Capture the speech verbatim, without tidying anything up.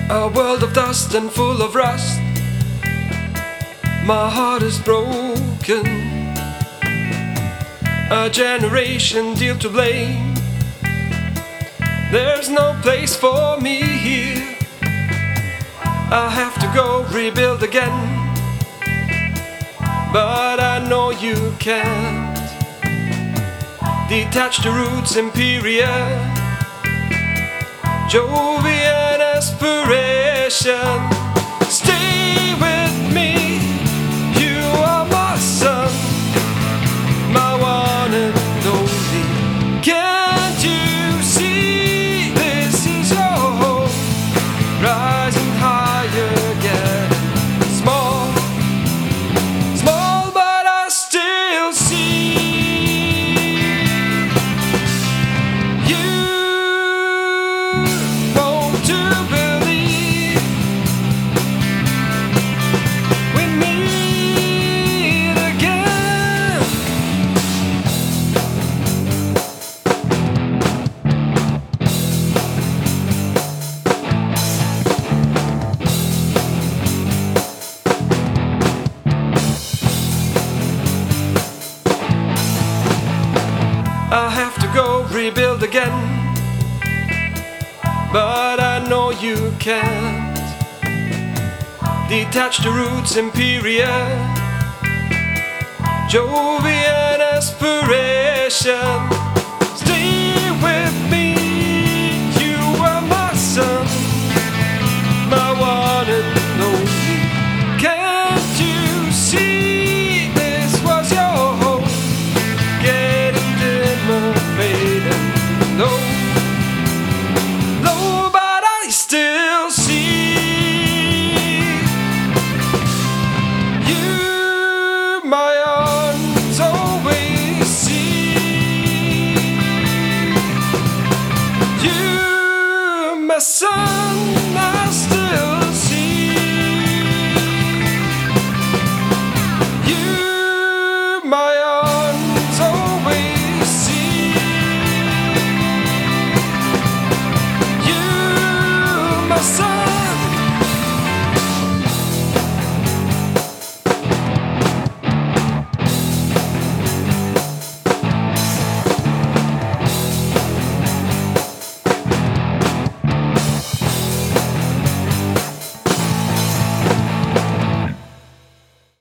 A world of dust and full of rust. My heart is broken. A generation deal to blame. There's no place for me here. I have to go rebuild again, but I know you can't. Detach the roots, Imperia, Jovian aspiration. Stay with me, you are my son, my one and only. Can't you see this is your home? Rising higher again. Small, small, but I still see you. Want to believe we meet again. I have to go rebuild again, but I know you can't. Detach the roots, Imperia, Jovian aspiration. Stay with